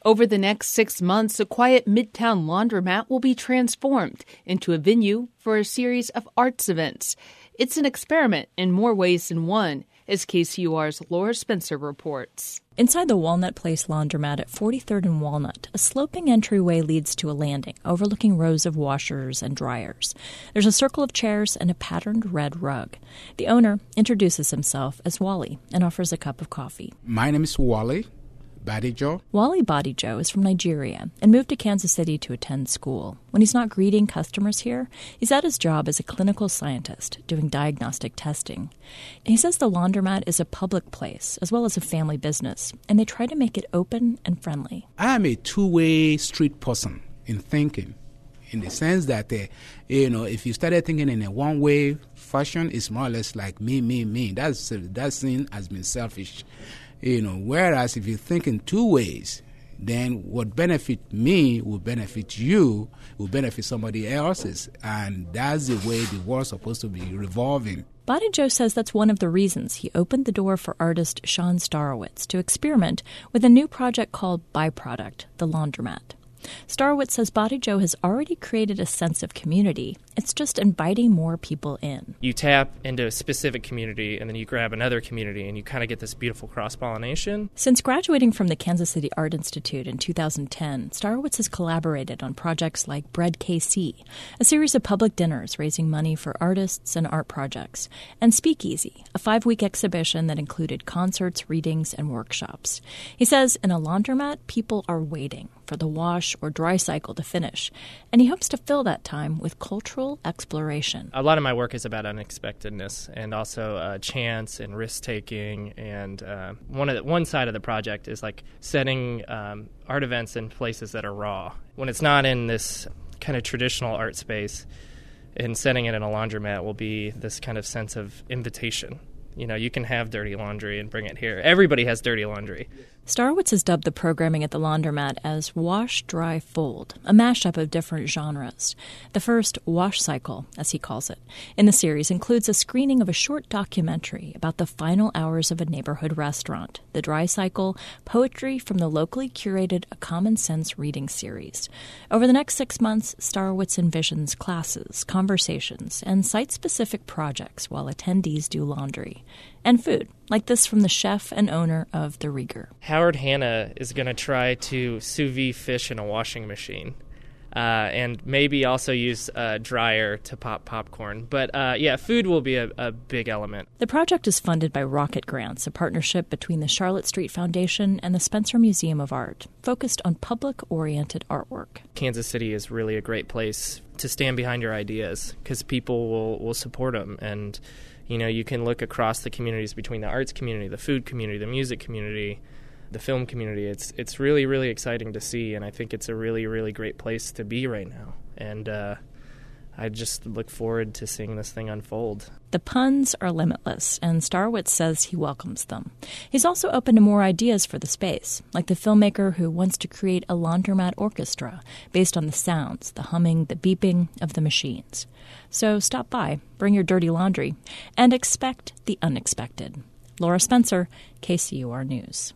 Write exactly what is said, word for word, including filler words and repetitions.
Over the next six months, a quiet Midtown laundromat will be transformed into a venue for a series of arts events. It's an experiment in more ways than one, as K C U R's Laura Spencer reports. Inside the Walnut Place laundromat at forty-third and Walnut, a sloping entryway leads to a landing overlooking rows of washers and dryers. There's a circle of chairs and a patterned red rug. The owner introduces himself as Wally and offers a cup of coffee. My name is Wally Badijo. Wally Badijo is from Nigeria and moved to Kansas City to attend school. When he's not greeting customers here, he's at his job as a clinical scientist doing diagnostic testing. He says the laundromat is a public place as well as a family business, and they try to make it open and friendly. I am a two-way street person in thinking, in the sense that, uh, you know, if you started thinking in a one-way fashion, it's more or less like me, me, me. That's, uh, that thing has been selfish. You know, whereas if you think in two ways, then what benefit me will benefit you, will benefit somebody else's. And that's the way the world's supposed to be revolving. Badijo says that's one of the reasons he opened the door for artist Sean Starowitz to experiment with a new project called Byproduct, the Laundromat. Starowitz says Badijo has already created a sense of community. It's just inviting more people in. You tap into a specific community, and then you grab another community, and you kind of get this beautiful cross-pollination. Since graduating from the Kansas City Art Institute in two thousand ten, Starowitz has collaborated on projects like Bread K C, a series of public dinners raising money for artists and art projects, and Speakeasy, a five-week exhibition that included concerts, readings, and workshops. He says in a laundromat, people are waiting for the wash or dry cycle to finish, and he hopes to fill that time with cultural exploration. A lot of my work is about unexpectedness and also uh, chance and risk-taking, and uh, one of the, one side of the project is like setting um, art events in places that are raw. When it's not in this kind of traditional art space, and setting it in a laundromat will be this kind of sense of invitation. You know, you can have dirty laundry and bring it here. Everybody has dirty laundry. Starowitz has dubbed the programming at the laundromat as Wash, Dry, Fold, a mashup of different genres. The first, Wash Cycle, as he calls it, in the series includes a screening of a short documentary about the final hours of a neighborhood restaurant. The Dry Cycle, poetry from the locally curated A Common Sense reading series. Over the next six months, Starowitz envisions classes, conversations, and site-specific projects while attendees do laundry. And food, like this from the chef and owner of The Rieger. Howard Hanna is going to try to sous vide fish in a washing machine, uh, and maybe also use a dryer to pop popcorn. But uh, yeah, food will be a, a big element. The project is funded by Rocket Grants, a partnership between the Charlotte Street Foundation and the Spencer Museum of Art, focused on public-oriented artwork. Kansas City is really a great place to stand behind your ideas because people will, will support them. And you know, you can look across the communities between the arts community, the food community, the music community, the film community. It's it's really, really exciting to see, and I think it's a really, really great place to be right now. And uh, I just look forward to seeing this thing unfold. The puns are limitless, and Starowitz says he welcomes them. He's also open to more ideas for the space, like the filmmaker who wants to create a laundromat orchestra based on the sounds, the humming, the beeping of the machines. So stop by, bring your dirty laundry, and expect the unexpected. Laura Spencer, K C U R News.